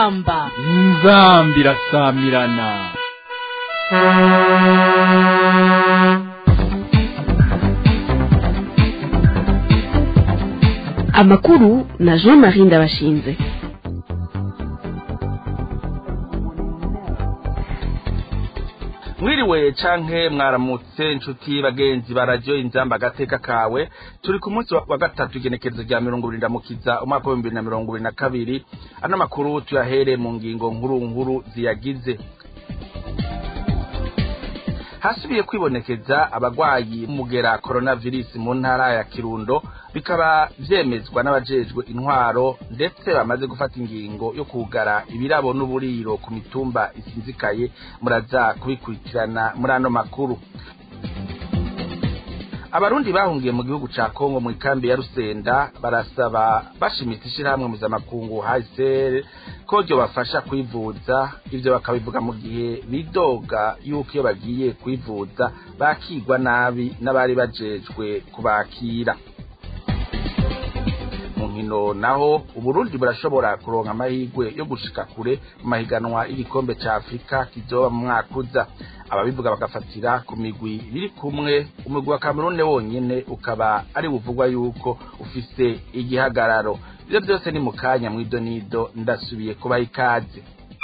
inzambi irasamirana. Amakuru na Jean-Marie Ndabashinze. Mwiriwe canke mwaramutse inshuti bagenzi ba radio Inzamba gateka kawe, turi ku munsi wa gatatu igenekerezo rya 20 mukiza umwaka wa 2022. Ano makuru tuyahere mu ngingo nkuru ziyagize. Hasubiye kwibonekeza abagwayi mugera coronavirus mu ntara ya Kirundo, bikaba vyemezwa n'abajejwe intwaro ndetse bamaze gufata ingingo yo kugara ibirabo n'uburiro ku mitumba isinzikaye. Muraza kubikurikirana muri ano makuru. Abarundi bahungiye mu gihugu ca Kongo mu ikambi ya Rusenda barasaba bashimitse ishirahamwe mpuzamakungu HCR ko ryo bafasha kwivuza. Ivyo bakabivuga mu gihe bidoga yuko iyo bagiye kwivuza bakigwa nabi n'abari bajejwe kubakira. Mu nkino naho Uburundi burashobora kuronka amahirwe yo gushika kure mu mahiganwa y'igikombe ca Afrika kizoba mu mwaka uza. Ababivuga bagafatira ku migwi biri kumwe. Umugwi wa Cameroon wonyene ukaba ari buvugwa yuko ufise igihagararo. Ivyo byose ni mukanya mwidonido, ndasubiye kuba ikaze.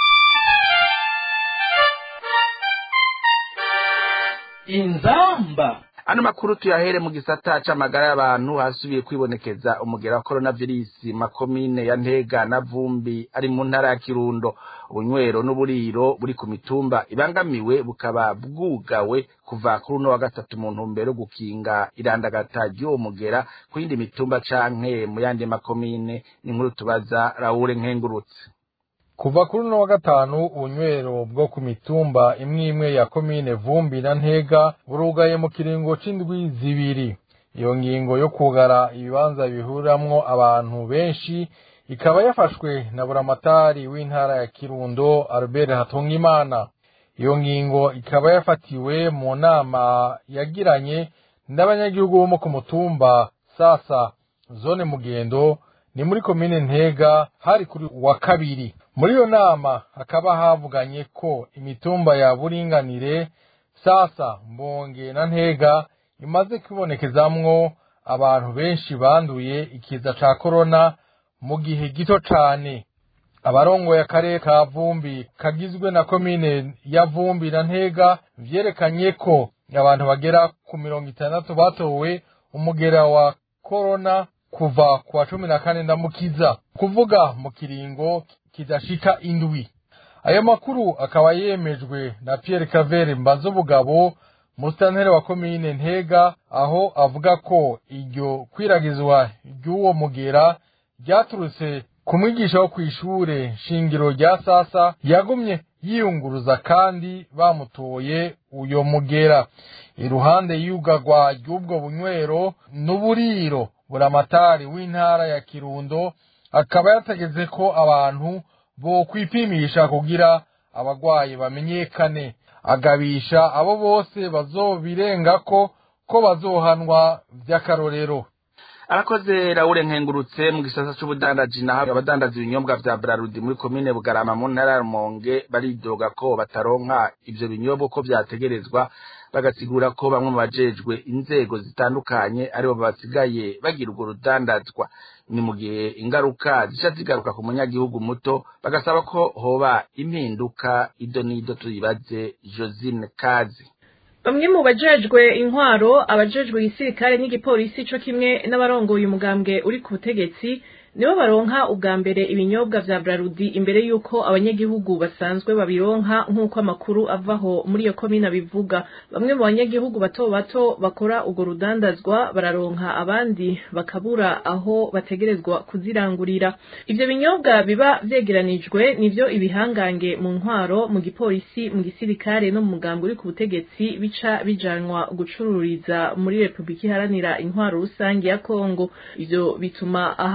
Inzamba. Ano makuru tuyahere mu gisata c'amagara y'abantu. Hasubiye kwibonekeza umugera wa coronavirus makomine ya Ntega na Vumbi ari mu ntara ya Kirundo. Ubunywero n'uburiro buri ku mitumba ibangamiwe bukaba bwugawe kuva kuri uno wa gatatu mu ntumbero gukinga irandagata ry'uwo mugera ku yindi mitumba canke mu yandi makomine. Ni nkuru tubaza Raoul Nkengurutse. Kuva kuri uno wa gatanu ubunywero bwo ku mitumba imwe ya komine Vumbi na Ntega burugaye mu kiringo c'indwi zibiri. Iyo ngingo yo kugara ibibanza bihuramwo abantu benshi ikaba yafashwe na buramatari w'intara ya Kirundo Albert Hatungimana. Iyo ngingo ikaba yafatiwe mu nama yagiranye n'abanyagihugu bo ku mutumba Sasa zone Mugendo ni muri komine Ntega hari kuri wa kabiri. Muri iyo nama hakaba havuganye ko imitumba ya Buringanire, Sasa, Mbonge na Ntega imaze kubonekezamwo abantu benshi banduye ikiza ca corona mu gihe gito cane. Abarongoye akarere ka Vumbi kagizwe na komine ya Vumbi na Ntega vyerekanye ko abantu bagera ku 60 batowe umugera wa corona kuva kwa 14 ndamukiza, kuvuga mu kiringo kidashika indwi. Ayo makuru akaba yemejwe na Pierre Kavere Mbazobugabo, musitanteri wa komine Ntega, aho avuga ko iryo kwiragizwa ry'uwo mugera ryaturutse ku mwigisha wo kw'ishure shingiro rya Sasa yagumye yiyunguruza kandi bamutoye uyo mugera. Iruhande y'ugagwa ry'ubwo bunywero n'uburiro, buramatari w'intara ya Kirundo akaba yategetse ko abantu bo kwipimisha kugira abagwayi bamenyekane. Agabisha abo bose bazobirengako ko bazohanwa vy'akarorero. Arakoze Raoul Nkengurutse. Mu gisasa c'ubudandaji naho abadandaza ibinyobwa vya Braludi muri komine Bugarama mu ntara ya Rumonge baridoga ko bataronka ivyo binyobwa ko vyategerezwa, bagasigura ko bamwe mu bajejwe inzego zitandukanye aribo basigaye bagira urwo rudandazwa. Ni mu gihe ingaruka zica zigaruka ku munyagihugu muto, bagasaba ko hoba impinduka. Idonido tuyibaze Josine Kazi. Bamwe mu bajejwe intwaro, abajejwe igisirikare n'igipolisi co kimwe n'abarongoye umugambwe uri ku butegetsi nibo baronka ubwa mbere ibinyobwa vya Braludi imbere yuko abanyagihugu basanzwe babironka, nk'uko amakuru avaho muri iyo komine bivuga. Bamwe mu banyagihugu bato bato bakora urwo rudandazwa bararonka, abandi bakabura aho bategerezwa kuzirangurira. Ivyo binyobwa biba vyegeranijwe nivyo ibihangange mu ntwaro, mu gipolisi, mu gisirikare no mu mugambwe uri ku butegetsi bica bijanwa gucururiza muri Republika Iharanira Intwaro Rusangi ya Kongo. Ivyo bituma ahabonetse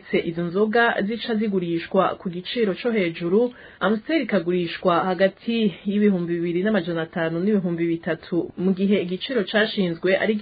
biturutse izo nzoga zica zigurishwa ku giciro co hejuru. Amstel ikagurishwa hagati y'ibihumbi 2,500 n'ibihumbi 3,000 mu gihe igiciro cashinzwe ari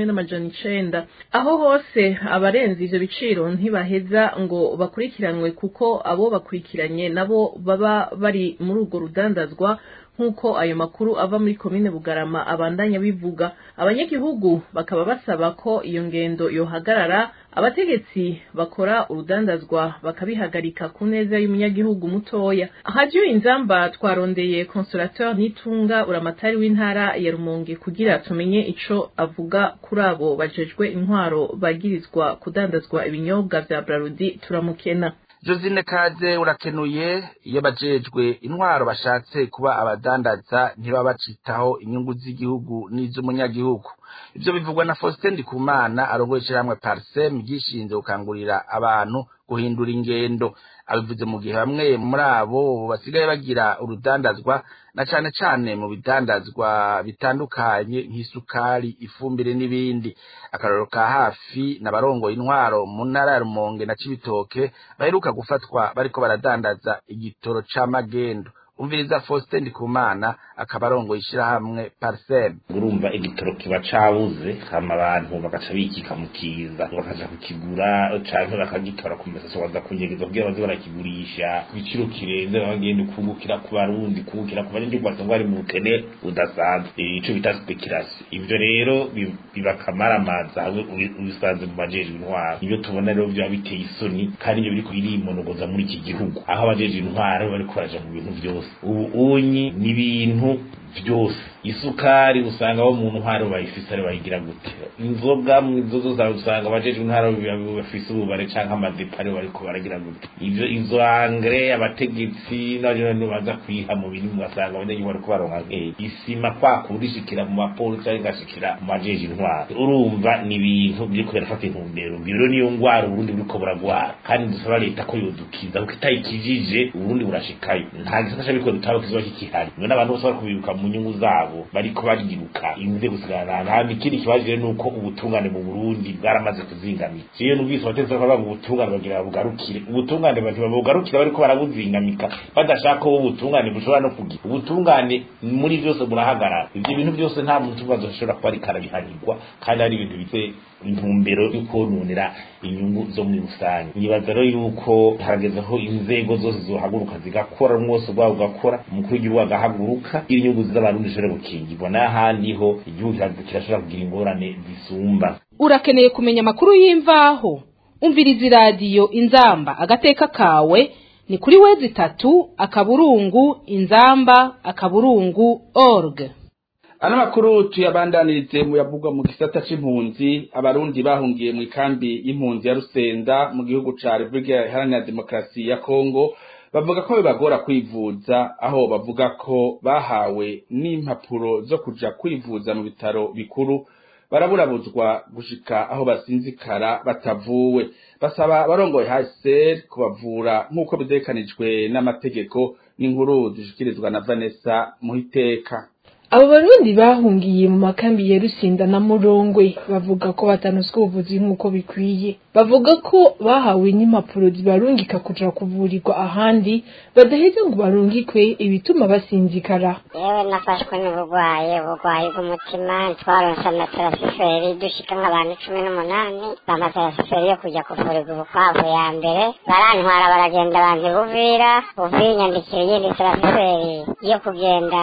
1,900. Aho hose abarenze ivyo biciro ntibaheza ngo bakurikiranwe kuko abo bakurikiranye nabo baba bari muri urwo rudandazwa nk'uko ayo makuru ava muri komine Bugarama abandanya bivuga. Abanyagihugu bakaba basaba ko iyo ngendo yohagarara, abategetsi bakora urudandazwa bakabihagarika ku neza y'umunyagihugu mutoya. Radio Inzamba twarondeye Consolateur Nitunga uramatari w'intara ya Rumonge kugira tumenye ico avuga kuri abo bajejwe intwaro bagirizwa kudandazwa ibinyobwa vya Brarudi turamukena. Josine Kaze urakenuye. Iyo bajejwe intwaro bashatse kuba abadandaza ntibabacitaho inyungu z'igihugu n'iz'umunyagihugu. Ivyo bivugwa na Faustin Ndikumana arongoye ishiramwe Parsem gishinze gukangurira abantu guhindura ingendo. Abivuze mu gihe bamwe muri abo basigaye bagira urudandazwa na cane cane mu bidandazwa bitandukanye nk'isukari, ifumbire n'ibindi. Akarorero ka hafi n'abarongoye intwaro mu ntara ya Rumonge na Cibitoke baheruka gufatwa bariko baradandaza igitoro c'amagendo. Umviriza Faustin Ndikumana akabarongo ishirahamwe Parsem. Urumva igitoro kiba cabuze hama abantu bagaca bikika mukiza bakaja kukigura canke bakagitora ku mesaso waza kunyegeza kugira baze barakigurisha ibiciro kirenze bagende kungukira ku barundi kungukira ku banyingi basangwa ari mu bukene udasanzwe ico bita speculation. Ivyo rero biba kamaramaza ubisanze mu bajeje intwaro. Iyo tubona rero byo biteye isoni kandi ibyo biri kurimonogoza muri iki gihugu aho abajeje intwaro bari kuraja mu bintu byose. Unyi n'ibintu byose isukari usanga bo mu ntwaro bayifise ari bayigira gute, inzoga mu izozo usanga abajeje intwaro bafise ububare canke amadepari bariko baragira gute. Ivyo izo angre abategetsi n'abajene baza kwiha mu bintu ugasanga abanyagihugu bariko baronka isima kwa kurishikira mu mapolisi ari gashikira mu bajeje intwaro. Urumva ni ibintu biriko birafata intumbero biro niyo ngwara Burundi buriko buragwara kandi dusaba leta ko yodukiza kuko itayikijije Burundi burashikayo nta gisata biko dutaba kizoba kikihari ngo n'abantu bose bakubiruka mu nyungu zabo bariko barigiruka imwe gusigana nta mikiri kibaje nuko ubutungane mu Burundi bwaramaze kuzingamika. Ciyo n'ubwiso bateze ko babu ubutungane bagira bugarukire ubutungane babugarukira bariko barabuzingamika badashaka ko ubutungane bushobora no kugira ubutungane muri byose burahagarara. Ivyo bintu byose nta muntu bazoshobora kuba ari karabihanirwa kandi ari ibintu bise intumbero y'ukononera inyungu zo muri rusange. Nibaza rero yuko haragezeho inzego zose zohaguruka zigakora umwose bwabo gakora umukuru w'igihugu agahaguruka inyungu z'abarundi zishobora gukingirwa n'ahandi ho igihugu kirashobora kugira ingorane zisumba. Urakeneye kumenya amakuru y'imvaho umviriza radio Inzamba agateka kawe ni kuri wezi 3 akaburungu inzamba akaburungu org. Ano makuru tuyabandanirize mu yavugwa mu gisata c'impunzi. Abarundi bahungiye mu ikambi y'impunzi ya Rusenda mu gihugu ca Republika Iharanira Demokarasi ya Kongo bavuga ko bibagora kwivuza, aho bavuga ko bahawe n'impapuro zo kuja kwivuza mu bitaro bikuru baraburabuzwa gushika aho basinzikara batavuwe. Basaba barongoye HCR kubavura nk'uko bidekanijwe n'amategeko. N'inkuru dushikirizwa na Vanessa Muhiteka. Abo barundi bahungiye mu makambi ya Rusenda na Murongwe bavuga ko batanozwe ubuvuzi nk'uko bikwiye. Bavuga ko bahawe n'impapuro zibarungika kuja kuvurirwa ahandi badaheze ngo barungikwe ibituma basinzikara. Yewe nafashwe n'uburwayi bw'umutima twaronse amatarasiferi dushika nk'abantu 18 bamatarasiferi yo kuja kuvurirwa ubukwavu ya mbere barantwara baragenda banze buvira uvinyandikira yindi tarasiferi yo kugenda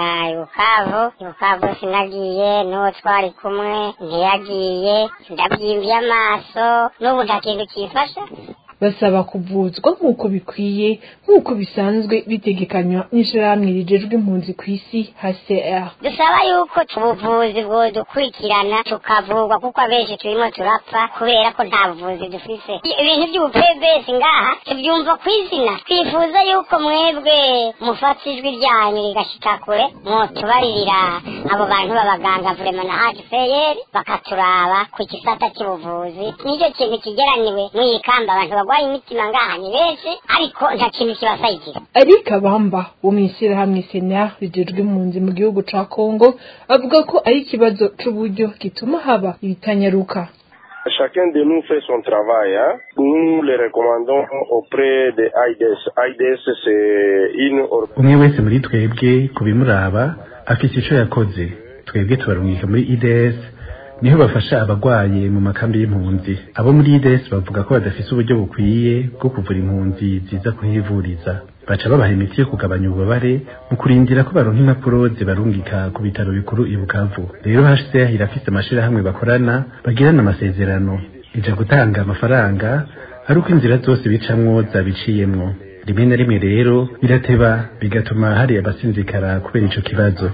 Bukavu sinagiye n'uwo twari kumwe ntiyagiye ndabyimbiye amaso n'ubu nta kintu kifasha. Basaba kuvuzwa nk'uko bikwiye nk'uko bisanzwe bitegekanywa n'ishirahamwe rijejwe impunzi kw'isi HCR. Dusaba yuko ubuvuzi bwo dukurikirana tukavurwa kuko abenshi turimo turapfa kubera ko nta buvuzi dufise. Ibintu by'ubupebesi ngaha tubyumva kw'izina. Twifuza yuko mwebwe mufata ijwi ryanyu rigashika kure mutubaririra abo bantu b'abaganga vrema na HCR bakaturaba ku gisata cy'ubuvuzi. Nicyo kintu kigeraniwe mw'ikamba abantu bagwaye imitima ngaha ni benshi ariko nta kintu kibasayigira. Arika Bamba wo mw'ishirahamwe SENA rijejwe impunzi mu gihugu ca Kongo avuga ko ari ikibazo c'uburyo gituma haba ibitanyaruka. Chacun de nous fait son travail, hein. Nous les recommandons auprès de AIDS. AIDS c'est une umwe wese muri twebwe kubimuraba afite ico yakoze. Twebwe tubarungika muri IDS niho bafasha abagwaye mu makambi y'impunzi. Abo muri IDS bavuga ko badafise uburyo bukwiye bwo kuvura impunzi ziza kuhivuriza. Baca babaha imiti yo kugabanya ububabare mu kurindira ko baronka impapuro zibarungika ku bitaro bikuru i Bukavu. Rero HCR irafise amashirahamwe bakorana bagirana amasezerano ija gutanga amafaranga ari uko inzira zose bicamwo zabiciyemwo. Rimwe na rimwe rero birateba bigatuma hari abasinzikara kubera ico kibazo.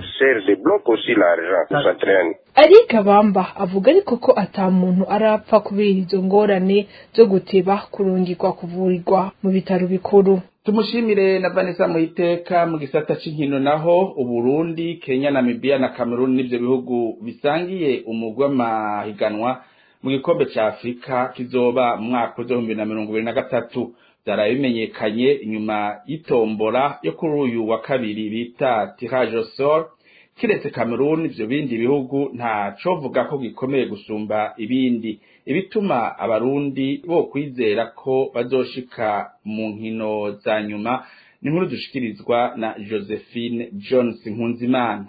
Ari Kabamba avuga ariko ko ata muntu arapfa kubera izo ngorane zo guteba kurungirwa kuvurirwa mu bitaro bikuru. Tumushimire na Vanessa Muhiteka. Mu gisata c'inkino naho Uburundi, Kenya, Namibia na Cameroon nivyo bihugu bisangiye umugwa mahiganwa mu gikombe ca Afrika kizoba mu mwaka wa 2023. Byarabimenyekanye inyuma y'itombora yo kuri uyu wa kabiri bita tirage au sort. Kiretse Cameroon, ivyo bindi bihugu nta covuga ko gikomeye gusumba ibindi, ibituma abarundi bo kwizera ko bazoshika mu nkino za nyuma. Ni nkuru dushikirizwa na Josephine Jones Nkunzimana.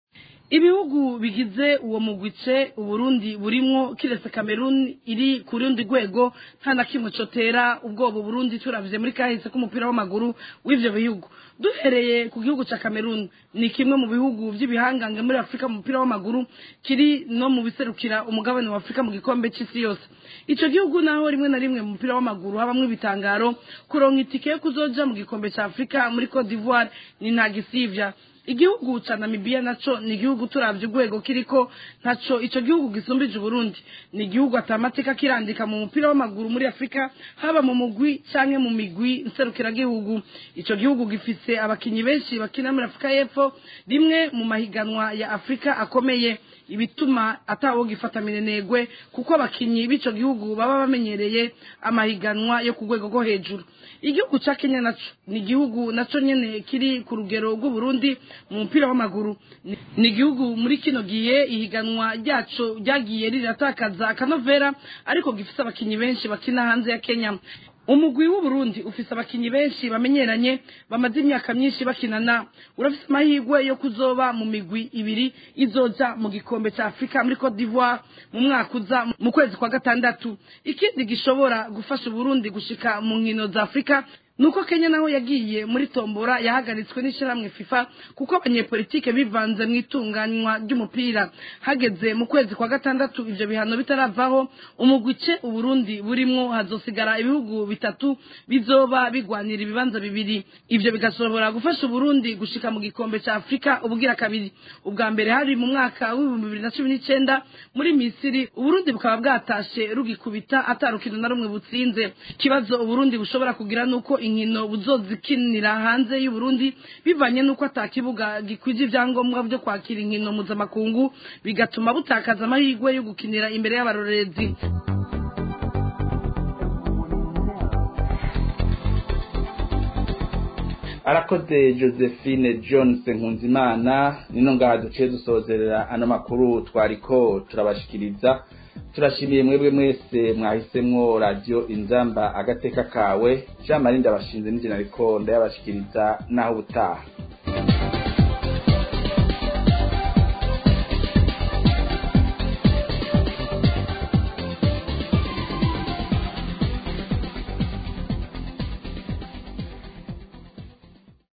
Ibihugu bigize uwo mugwice Uburundi burimwo, kiretse Cameroon iri ku rundi rwego nta na kimwe cotera ubwoba Burundi turavye muri kahise k'umupira w'amaguru w'ivyo bihugu. Duhereye ku gihugu ca Cameroon, ni kimwe mu bihugu vy'ibihangange muri Afrika mu mupira w'amaguru, kiri no mu biserukira umugabane wa Afrika mu gikombe c'isi yose. Ico gihugu naho rimwe na rimwe mu mupira w'amaguru habamwe ibitangaro kuronka itike yo kuzoja mu gikombe ca Afrika muri Cote d'Ivoire ni ntagisivya. Igihugu ca Namibia naco ni igihugu turavye urwego kiriko ntaco ico gihugu gisumbije Burundi. Ni igihugu atamateka kirandika mu mupira w'amaguru muri Afrika, haba mu mugwi canke mu migwi nserukira gihugu. Ico gihugu gifise abakinyi benshi bakina muri Afrika y'Epfo, rimwe mu mahiganwa ya Afrika akomeye, ibituma atawo gifata minenegwe kuko abakinyi b'ico gihugu baba bamenyereye amahiganwa yo ku rwego rwo hejuru. Igihugu ca Kenya naco ni igihugu naco nyene kiri ku rugero rw'u Burundi mu mupira w'amaguru. Ni igihugu muri kino gihe ihiganwa ryaco ryagiye riratakaza akanovera, ariko gifise abakinyi benshi bakina hanze ya Kenya. Umugwi w'u Burundi ufise abakinyi benshi bamenyeranye bamaze imyaka myinshi bakinana. Urafise amahirwe yo kuzoba mu migwi ibiri izoja mu gikombe ca Afrika muri Cote d'Ivoire mu mwaka uza mu kwezi kwa gatandatu. Ikindi gishobora gufasha Burundi gushika mu nkino za Afrika nuko Kenya naho yagiye muri tombora yahagaritswe n'ishiramwe FIFA kuko abanyepolitike bivanze mu itunganywa ry'umupira. Hageze mu kwezi kwa gatandatu ivyo bihano bitaravaho, umugwice Uburundi burimwo hazosigara ibihugu bitatu bizoba bigwanira ibibanza bibiri. Ivyo bigashobora gufasha Burundi gushika mu gikombe ca Afrika ubugira kabiri. Ubwa mbere hari mu mwaka wa 2019 muri Misiri, Uburundi bukaba bwatashe rugikubita atarukino na rumwe butsinze. Kibazo Uburundi bushobora kugira nuko inkino buzozikinira hanze y'u Burundi bivanye nuko atakibuga gikwije ivyangombwa byo kwakira inkino mpuzamakungu, bigatuma butakaza amahirwe yo gukinira imbere y'abarorerezi. Arakoze Josephine Jones Nkunzimana. Nino ngaha duciye dusozerera ano makuru twariko turabashikiriza. Turashimiye mwebwe mwese mwahisemwo radio Inzamba agateka kawe. Jean Marie ndabashinze n'ijana ariko ndayabashikiriza naho butaha.